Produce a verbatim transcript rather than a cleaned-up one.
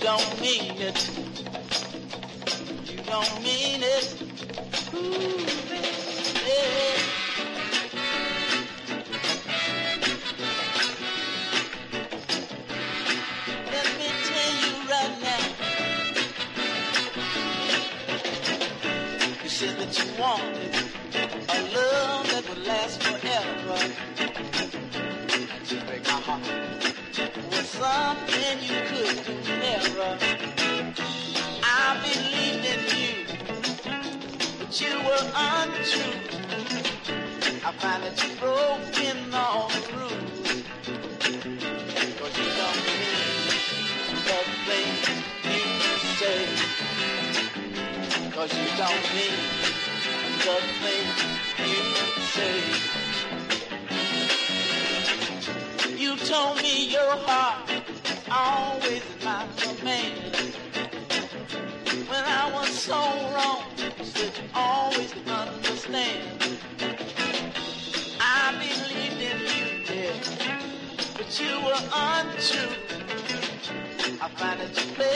don't mean it. You don't mean it. Ooh, baby. Let me tell you right now. You said that you wanted a love that would last forever. You break my heart. Was something you could do never. I believed in you, but you were untrue. I find that you've broken all the rules. Cause you don't mean the things you say. Cause you don't mean the things you say. You told me your heart always is my man. When I was so wrong, you said you always could understand. I believed in you, yeah, but you were untrue. I find that you play